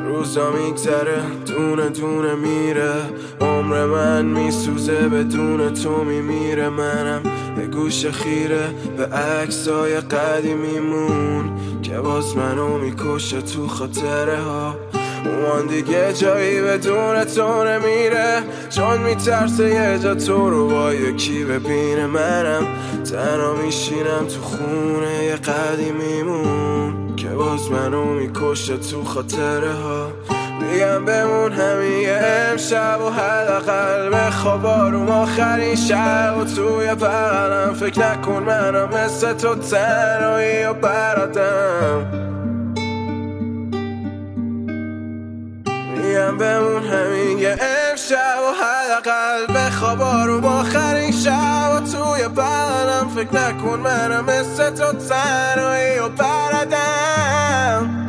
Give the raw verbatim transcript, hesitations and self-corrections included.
روزا میگذره دونه دونه میره، عمر من میسوزه بدون تو میمیره. منم یه گوش خیره به عکسای قدیمیمون که باز منو میکشه تو خاطره ها. اون دیگه جایی بدون تو نمیره، چون میترسه یه جا تو رو با یکی ببینه. منم تنها میشینم تو خونه یه قدیمیمون که باز منو میکشه تو خاطره ها. میگم بمون همین یه امشب و حداقل بخواب آروم آخرین شب و توی بغلم. فکر نکن منم مثل تو تنهایی و برادم. میگم بمون همین یه امشب و حداقل بخواب آروم آخرین شب و توی بغلم. فکر نکن منم مثل تو تنهایی و برادم.